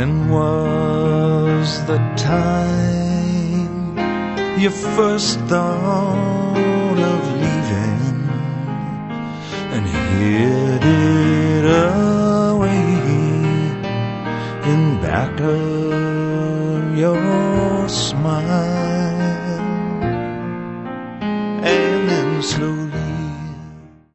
When was the time you first thought of leaving and hid it away in back of your smile?